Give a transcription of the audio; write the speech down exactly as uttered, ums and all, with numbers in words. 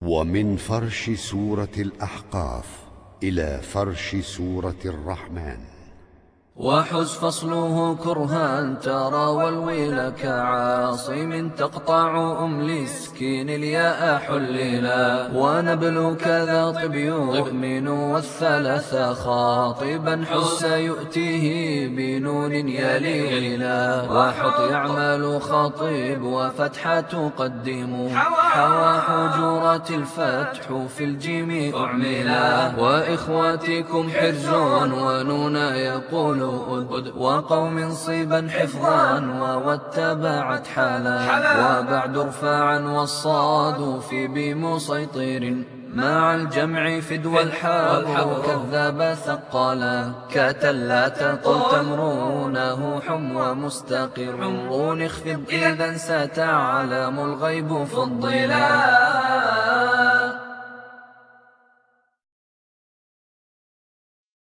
ومن فرش سورة الأحقاف إلى فرش سورة الرحمن. وحز فصله كرها ترى والويل كعاصم تقطع أم لسكين الياء حللا. ونبل كذا طب يؤمن والثلاث خاطبا حس يؤتيه بنون يليلا. وحط يعمل خاطب وفتحة تقدم حوى حجرات الفتح في الجيم أعملا. وإخواتكم حرز ونون يقول وقوم صيبا حفظا واتبعت حالا. وبعد ارفاعا والصاد في بمسيطر مع الجمع فدوى الحاء كذاب ثقالا. كتلا تقل تمرونه حم ومستقر اخفض إذا ستعلم الغيب فضلا.